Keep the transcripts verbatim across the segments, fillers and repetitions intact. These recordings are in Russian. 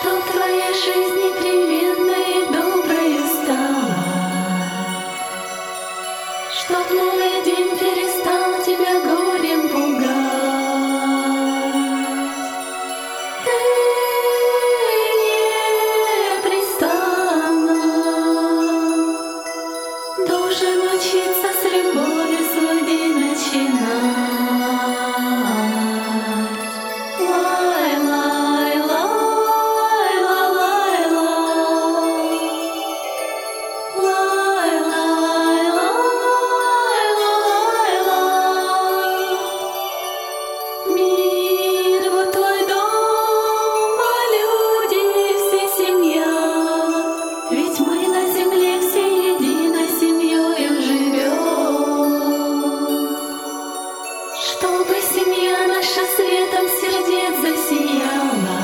Чтоб твоя жизнь неприметной и доброю стала, чтоб новый день перестал тебя горем пугать. Ты непрестанно должен учиться с любовью свой день начинать. Чтобы семья наша светом сердец засияла,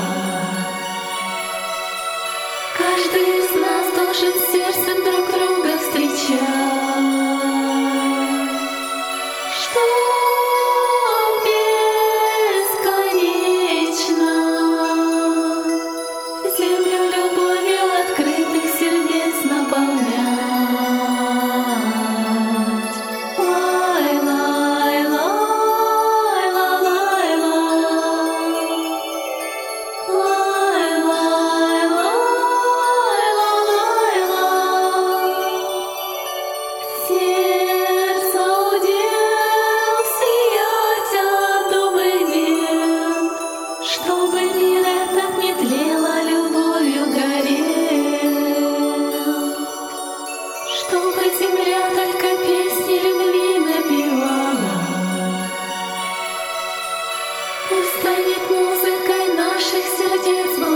каждый из нас должен сердцем друг друга встречать. Чтоб бесконечно землю любовью открытых сердец наполнять. Чтобы мир этот не тлел, а любовью горел, чтобы земля только песни любви напевала. Пусть станет музыкой наших сердец.